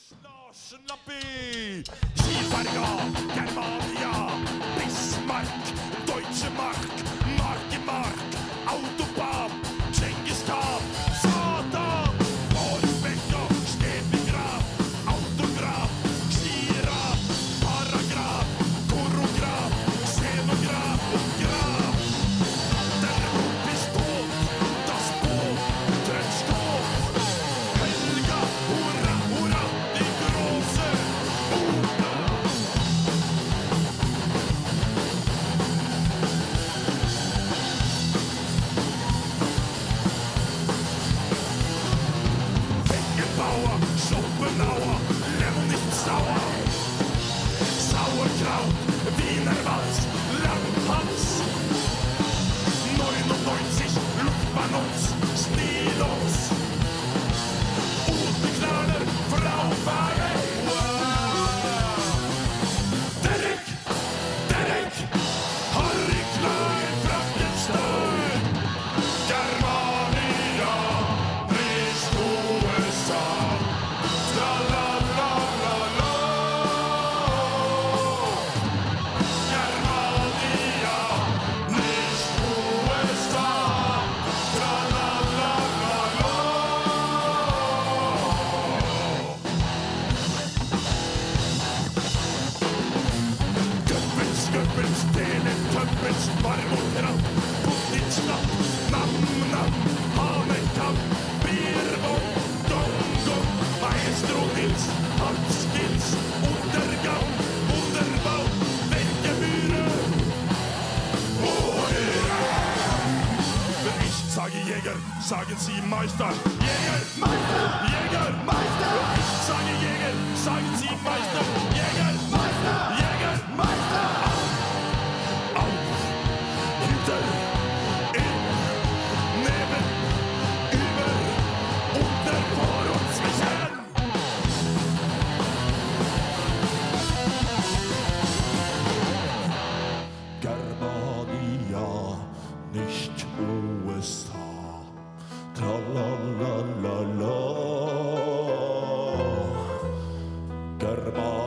Larsen-Lappi, Kielferga, Germania, Bismarck, Deutsche Mark, Mark, Autobahn, Genghis Khan, Satan, Borisbenka, Stepigraf, Autograf, Skiraf, Paragraf, Koreograf, Scenograf och Graf. Den pistol, das Boot, Trenchcoat, Helga, hurra, de große Oda. Beckenbauer, Schopenhauer, Lemnitzauer, Sauerkraut, Wienerwalz, Langhals, 99 Luftballons, Stilons, Oteknaller, Fraufare. Derek, Harry Klein, Frankenstein, Germania, Brist, USA, tra-la-la-la-la. Germania, nicht USA, tra-la-la-la-la. Göppels, Teletubbies, Marmorran, Puttitsnapp, Nam-Nam, Hanekamp, Beerbom, Dong-Dong, Maestro Nils, Halskils, Untergang, Wunderbau, Weltgemüre. Wenn ich sage Jäger, sagen Sie Meister. Jäger, Meister, Jäger, Meister. Wenn ich sage Jäger, sagen Sie Meister. Jäger, Meister, Jäger, Meister. Auf, hinter, in, neben, über, unter, vor und zwischen. Germania, nicht USA. Tra-la-la-la-la. Germania.